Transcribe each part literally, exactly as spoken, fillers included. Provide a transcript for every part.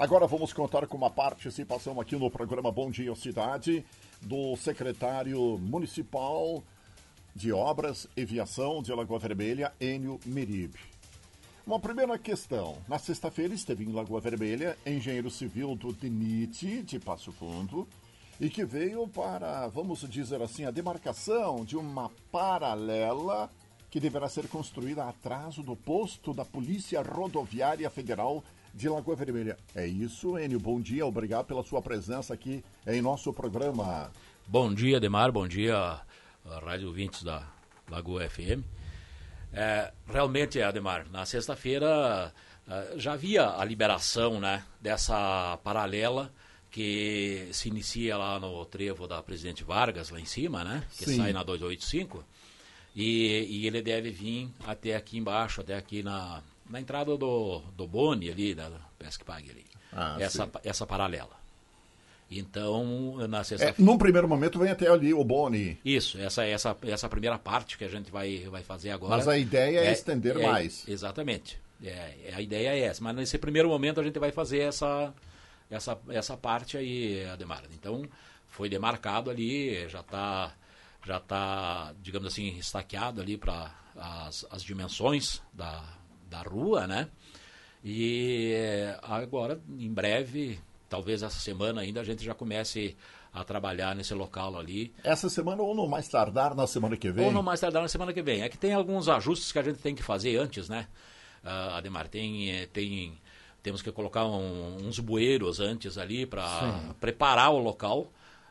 Agora vamos contar com uma participação aqui no programa Bom Dia Cidade do secretário municipal de Obras e Viação de Lagoa Vermelha, Enio Meribe. Uma primeira questão. Na sexta-feira esteve em Lagoa Vermelha engenheiro civil do D E N I T de Passo Fundo e que veio para, vamos dizer assim, a demarcação de uma paralela que deverá ser construída atrás do posto da Polícia Rodoviária Federal de Lagoa Vermelha. É isso, Enio. Bom dia, obrigado pela sua presença aqui em nosso programa. Bom dia, Ademar, bom dia, a Rádio Ouvintes da Lagoa F M. É, realmente, Ademar, na sexta-feira já havia a liberação, né, dessa paralela que se inicia lá no trevo da Presidente Vargas, lá em cima, né, que Sim. sai na duzentos e oitenta e cinco, e, e ele deve vir até aqui embaixo, até aqui na... na entrada do, do Boni ali, da Pesque Pague ali, ah, essa, essa paralela. Então, na sexta-feira... É, num primeiro momento vem até ali o Boni. Isso, essa, essa, essa primeira parte que a gente vai, vai fazer agora. Mas a ideia é, é estender é, mais. Exatamente, é, a ideia é essa, mas nesse primeiro momento a gente vai fazer essa, essa, essa parte aí, Ademar. Então, foi demarcado ali, já está, já tá, digamos assim, estaqueado ali para as, as dimensões da... da rua, né? E agora, em breve, talvez essa semana ainda, a gente já comece a trabalhar nesse local ali. Essa semana ou no mais tardar na semana que vem? Ou no mais tardar na semana que vem. É que tem alguns ajustes que a gente tem que fazer antes, né? Uh, Ademar, tem, tem, temos que colocar um, uns bueiros antes ali para preparar o local,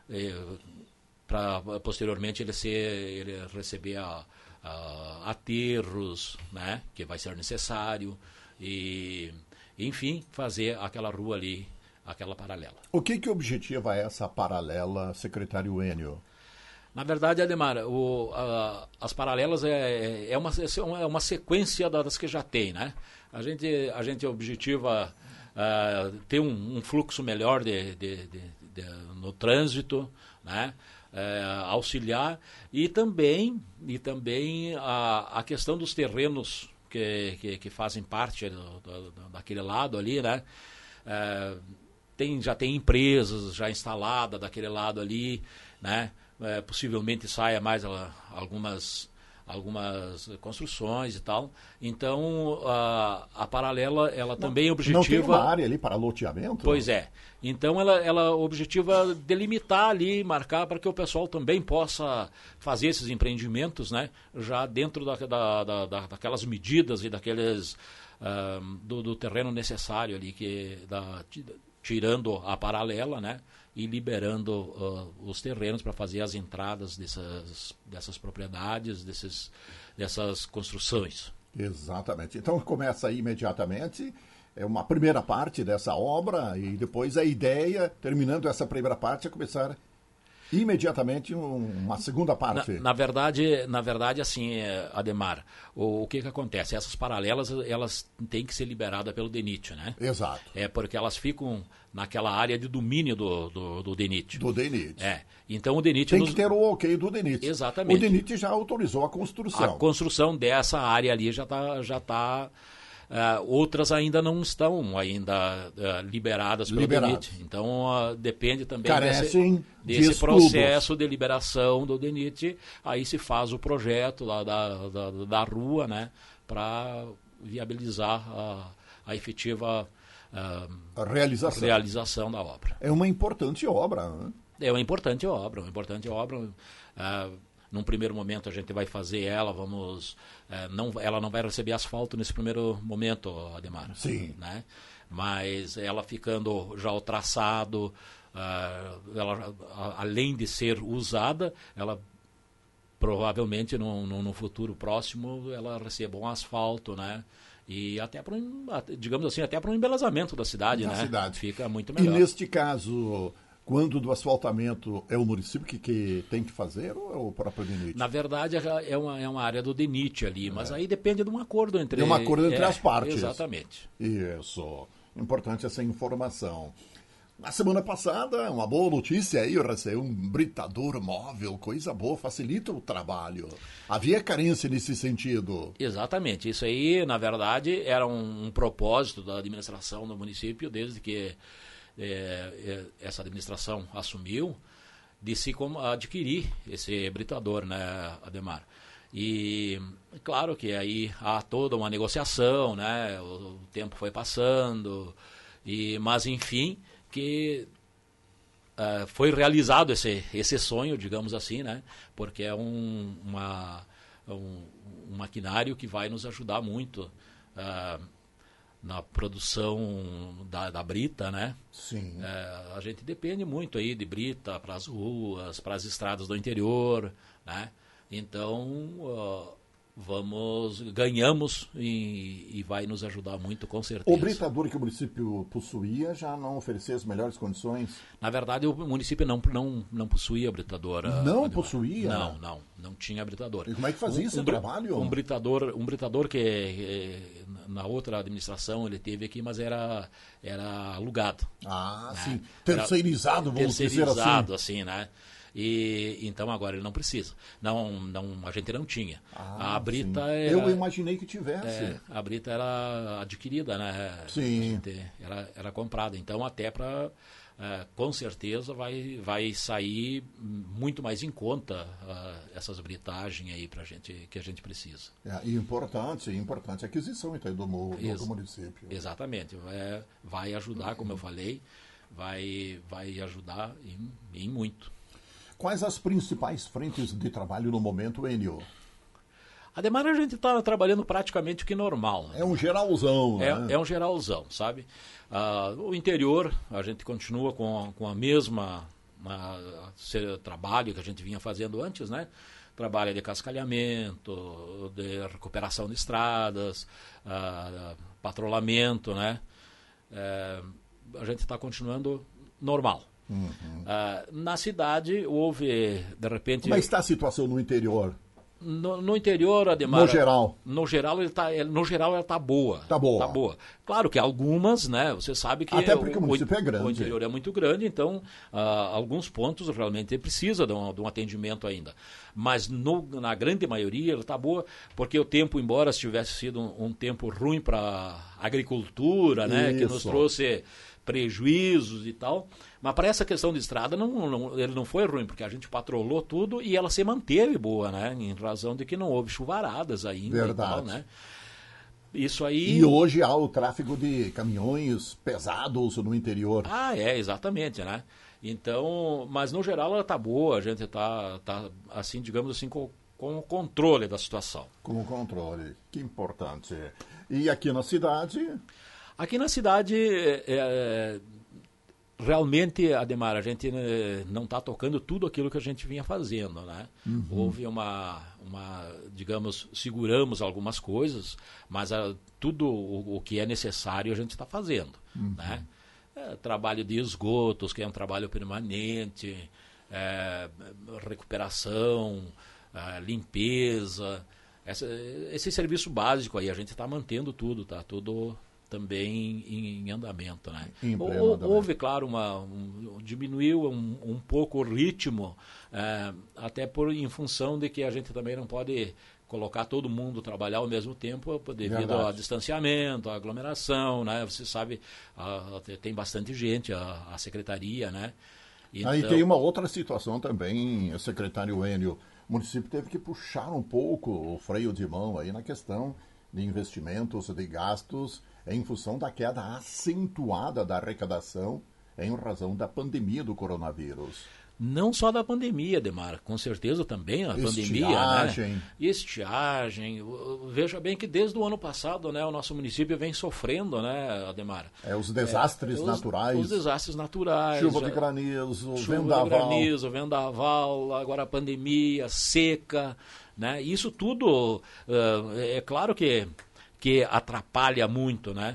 para posteriormente ele, ser, ele receber a Uh, aterros, né, que vai ser necessário e, enfim, fazer aquela rua ali, aquela paralela. O que que objetiva essa paralela, secretário Enio? Na verdade, Ademar, o, uh, as paralelas é, é, uma, é uma sequência das que já tem, né? A gente, a gente objetiva uh, ter um, um fluxo melhor de, de, de, de, no trânsito, né? É, auxiliar e também, e também a, a questão dos terrenos que, que, que fazem parte do, do, daquele lado ali, né? É, tem, já tem empresas já instaladas daquele lado ali, né? É, possivelmente saia mais ela, algumas, algumas construções e tal. Então a, a paralela ela não, também objetiva... Não tem uma área ali para loteamento? Pois é. Então ela, ela objetiva delimitar ali, marcar para que o pessoal também possa fazer esses empreendimentos, né, já dentro da, da, da, da, daquelas medidas e daqueles uh, do, do terreno necessário ali, que, da, tirando a paralela, né, e liberando uh, os terrenos para fazer as entradas dessas, dessas propriedades, desses, dessas construções. Exatamente. Então começa aí imediatamente... É uma primeira parte dessa obra e depois a ideia, terminando essa primeira parte, é começar imediatamente uma segunda parte. Na, na verdade, na verdade, assim, Ademar, o, o que que acontece? Essas paralelas, elas têm que ser liberadas pelo D E N I T, né? Exato. É porque elas ficam naquela área de domínio do, do, do D E N I T. Do D E N I T. É. Então o D E N I T... Tem nos... que ter o ok do D E N I T. Exatamente. O D E N I T já autorizou a construção. A construção dessa área ali já está... Já tá, Uh, outras ainda não estão ainda uh, liberadas pelo Liberadas. D E N I T. Então uh, depende também Carecem desse, desse de processo de liberação do D E N I T. Aí se faz o projeto lá da, da, da rua, né, para viabilizar a, a efetiva uh, a realização. realização da obra. É uma importante obra. Né? É uma importante obra, uma importante obra. Uh, Num primeiro momento a gente vai fazer ela, vamos, é, não, ela não vai receber asfalto nesse primeiro momento, Ademar. Sim. Né? Mas ela ficando já o traçado, uh, ela, a, além de ser usada, ela provavelmente no, no, no futuro próximo ela receba um asfalto, né? E até para um, digamos assim, até para um embelezamento da cidade, da né? cidade. Fica muito melhor. E neste caso... Quando do asfaltamento é o município que, que tem que fazer ou é o próprio D E N I T? Na verdade é uma, é uma área do D E N I T ali, mas é. aí depende de um acordo entre... De um acordo entre é, as partes. Exatamente. Isso. Importante essa informação. Na semana passada, uma boa notícia aí, recebeu um britador móvel, coisa boa, facilita o trabalho. Havia carência nesse sentido. Exatamente, isso aí, na verdade, era um, um propósito da administração do município, desde que é, essa administração assumiu, de se adquirir esse britador, né, Ademar? E claro que aí há toda uma negociação, né? O, o tempo foi passando, e, mas enfim, que uh, foi realizado esse, esse sonho, digamos assim, né? Porque é um, uma, um, um maquinário que vai nos ajudar muito uh, na produção da, da brita, né? Sim. Uh, a gente depende muito aí de brita para as ruas, para as estradas do interior, né? Então, uh, vamos, ganhamos e, e vai nos ajudar muito, com certeza. O britador que o município possuía já não oferecia as melhores condições? Na verdade, o município não, não, não possuía britadora. Não possuía? Não, não, não tinha britadora. E como é que fazia um, esse um, trabalho? Um britador, um britador que na outra administração ele teve aqui, mas era, era alugado. Ah, né? sim. Terceirizado, vamos dizer assim. Terceirizado, assim, né? E então agora ele não precisa. Não, não, a gente não tinha. Ah, a brita sim. era, eu imaginei que tivesse. É, a brita era adquirida, né? Sim. Era, era comprada. Então até para é, com certeza vai, vai sair muito mais em conta uh, essas britagens aí pra gente, que a gente precisa. É, e importante, importante aquisição então, do, do, Ex- do município. Exatamente. É, vai ajudar, como eu falei, vai, vai ajudar em, em muito. Quais as principais frentes de trabalho no momento, Enio? Ademar, a gente está trabalhando praticamente o que normal. É um geralzão, né? É, é um geralzão, sabe? Uh, o interior, a gente continua com, com a mesma uh, trabalho que a gente vinha fazendo antes, né? Trabalho de cascalhamento, de recuperação de estradas, uh, patrulhamento, né? Uh, a gente está continuando normal. Uhum. Uh, na cidade houve, de repente... Como é que está a situação no interior? No, no interior, Ademar... No geral? No geral, ele tá, no geral, ela está boa. Está boa. Tá boa. Claro que algumas, né? Você sabe que... Até porque o, o município é grande. O interior é muito grande, então, uh, alguns pontos realmente precisa de um, de um atendimento ainda. Mas no, na grande maioria ela está boa, porque o tempo, embora tivesse sido um, um tempo ruim para a agricultura, né? Que nos trouxe prejuízos e tal, mas para essa questão de estrada não, não, ele não foi ruim, porque a gente patrolou tudo e ela se manteve boa, né? Em razão de que não houve chuvaradas ainda. Verdade. E tal, né? Isso aí... E hoje há o tráfego de caminhões pesados no interior. Ah, é, exatamente, né? Então, mas no geral ela está boa, a gente está, tá, assim, digamos assim, com, com o controle da situação. Com o controle, que importante. E aqui na cidade... Aqui na cidade, é, realmente, Ademar, a gente não está tocando tudo aquilo que a gente vinha fazendo, né? Uhum. Houve uma, uma, digamos, seguramos algumas coisas, mas a, tudo o, o que é necessário a gente está fazendo, uhum. né? É, trabalho de esgotos, que é um trabalho permanente, é, recuperação, é, limpeza, essa, esse serviço básico aí, a gente está mantendo tudo, tá tudo... também em, em andamento, né? Em Ou, houve, claro, uma, um, diminuiu um, um pouco o ritmo, é, até por, em função de que a gente também não pode colocar todo mundo trabalhar ao mesmo tempo devido Verdade. ao distanciamento, à aglomeração, né? Você sabe, a, tem bastante gente, a, a secretaria, né? Então... Aí tem uma outra situação também, secretário Enio, o município teve que puxar um pouco o freio de mão aí na questão de investimentos, de gastos, em função da queda acentuada da arrecadação em razão da pandemia do coronavírus. Não só da pandemia, Ademar, com certeza também a Estiagem. pandemia, né? Estiagem. Veja bem que desde o ano passado, né, o nosso município vem sofrendo, né, Ademar? É, os desastres é, naturais. Os, os desastres naturais. Chuva de granizo, chuva vendaval. Chuva de granizo, vendaval, agora a pandemia, seca, né? Isso tudo, uh, é claro que, que atrapalha muito, né?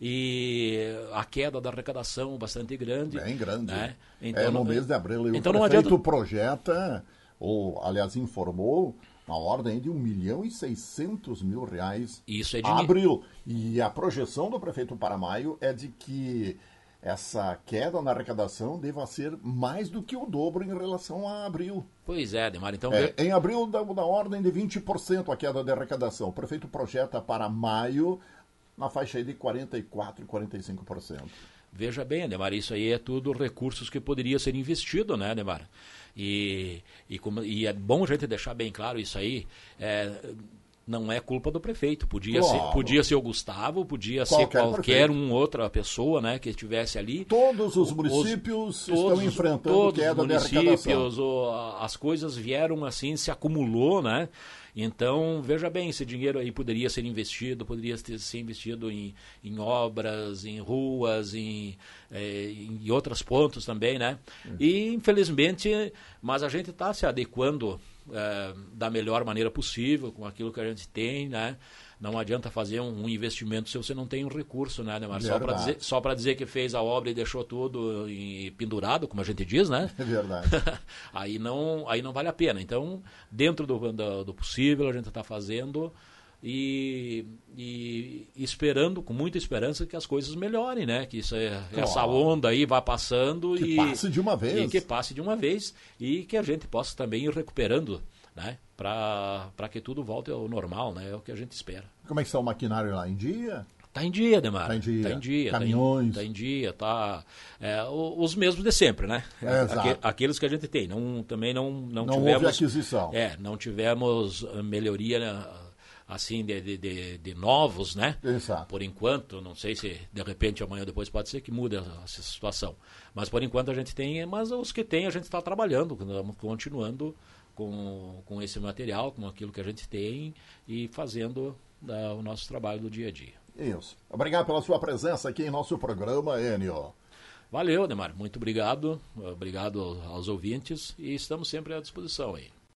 E a queda da arrecadação bastante grande. Bem grande. Né? Então, é no não, mês de abril. E então o não prefeito adianta... projeta, ou aliás informou, uma ordem de um milhão e seiscentos mil reais Isso é a abril. E a projeção do prefeito para maio é de que essa queda na arrecadação deva ser mais do que o dobro em relação a abril. Pois é, Ademar, então... É, em abril, da, da ordem de vinte por cento a queda de arrecadação. O prefeito projeta para maio na faixa aí de quarenta e quatro, quarenta e cinco por cento. Veja bem, Ademar, isso aí é tudo recursos que poderia ser investido, né, Ademar? E, e, como, e é bom a gente deixar bem claro isso aí, é, não é culpa do prefeito, podia, claro. ser, podia ser o Gustavo, podia qualquer ser qualquer uma outra pessoa, né, que estivesse ali. Todos os municípios os, estão todos, enfrentando todos queda os de arrecadação. O, as coisas vieram assim, se acumulou, né? Então, veja bem, esse dinheiro aí poderia ser investido, poderia ter, ser investido em, em obras, em ruas, em, eh, em outros pontos também, né? Uhum. E, infelizmente, mas a gente está se adequando eh, da melhor maneira possível com aquilo que a gente tem, né? Não adianta fazer um, um investimento se você não tem um recurso, né, Ademar? Só para dizer, só para dizer que fez a obra e deixou tudo em, pendurado, como a gente diz, né? É verdade. aí, não, aí não vale a pena. Então, dentro do, do, do possível, a gente está fazendo e, e esperando, com muita esperança, que as coisas melhorem, né? Que isso é, claro. Essa onda aí vá passando que e... Que passe de uma vez. E que passe de uma vez e que a gente possa também ir recuperando, né? Para que tudo volte ao normal, né? É o que a gente espera. Como é que está o maquinário lá? Em dia? Está em dia, Ademar. Está em dia. Tá em dia. Caminhões? Está em, tá em dia, tá... É, os mesmos de sempre, né? É, exato. Aqueles que a gente tem. Não, também não, não, não tivemos... houve aquisição. É, não tivemos melhoria, né, assim, de, de, de, de novos, né? Exato. Por enquanto, não sei se de repente amanhã ou depois pode ser que mude essa situação. Mas por enquanto a gente tem, mas os que tem a gente está trabalhando, continuando com, com esse material, com aquilo que a gente tem e fazendo uh, o nosso trabalho do dia a dia. Isso. Obrigado pela sua presença aqui em nosso programa, Enio. Valeu, Ademar. Muito obrigado. Obrigado aos ouvintes e estamos sempre à disposição aí.